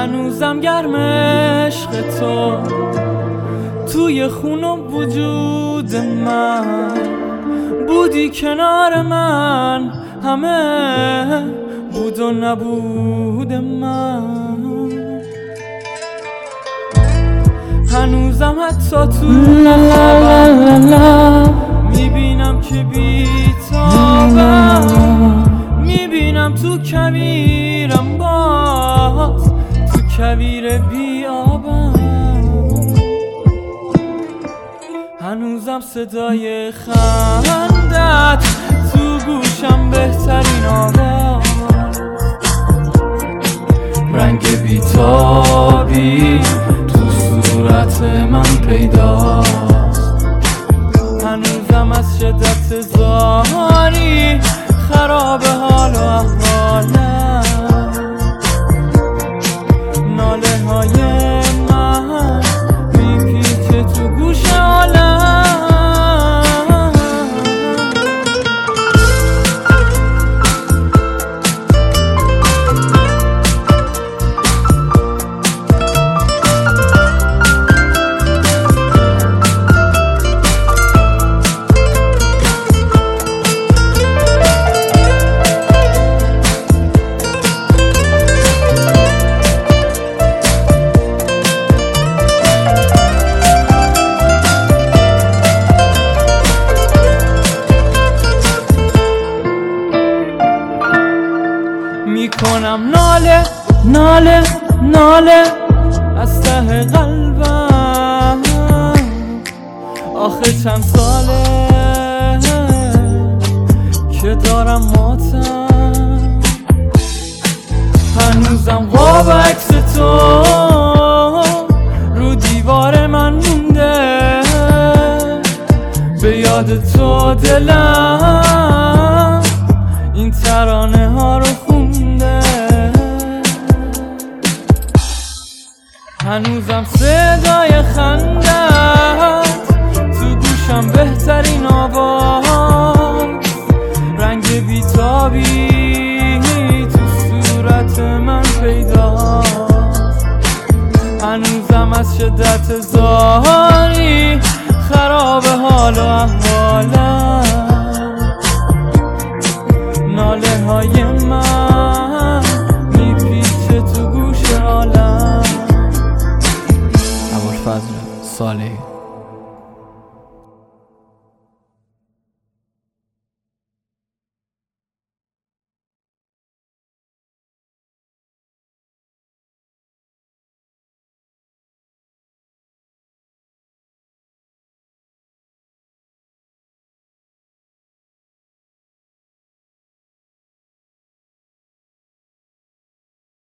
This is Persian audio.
هنوزم گرم عشق تو توی خون و وجود من، بودی کنار من، همه بود و نبود من. هنوزم حتی تو خوابم میبینم که بیتابم، میبینم تو کویرم باز، تو کویر بیابم. هنوزم صدای خندت تو گوشم بهترین آواز، رنگ بیتابی تو صورت من پیداست. هنوزم از شدت زاری خراب حال و احوالم، ناله های من میپیچه تو گوش عالم. میکنم ناله ناله ناله از ته قلبم، آخه چند ساله که دارم ماتم. هنوزم قاب عکس تو رو دیوار من مونده، به یاد تو دلم این ترانه ها رو خونده. هنوزم صدای خندت تو گوشم بهترین آواز، رنگ بیتابی تو صورت من پیداست. هنوزم از شدت زار